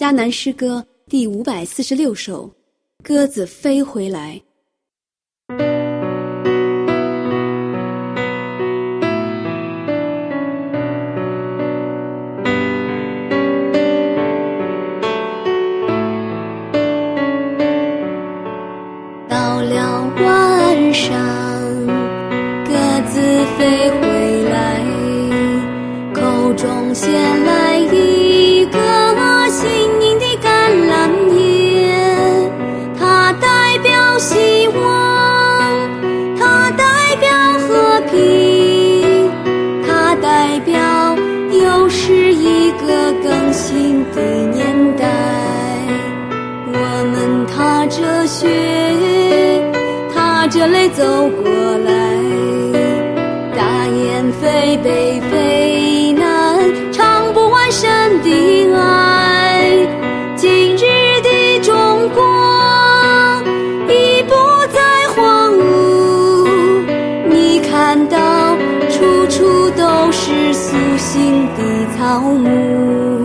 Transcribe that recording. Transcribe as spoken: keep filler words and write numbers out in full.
迦南诗歌第五百四十六首，鸽子飞回来。 到了晚上，鸽子飞回来，口中衔来一个新颖的橄榄叶，它代表希望，它代表和平，它代表又是一个更新的年代。我们踏着雪，踏着泪走过来，大雁飞北飞南，唱不完神的爱。今日的中国已不再荒芜，你看到处处都是苏醒的草木。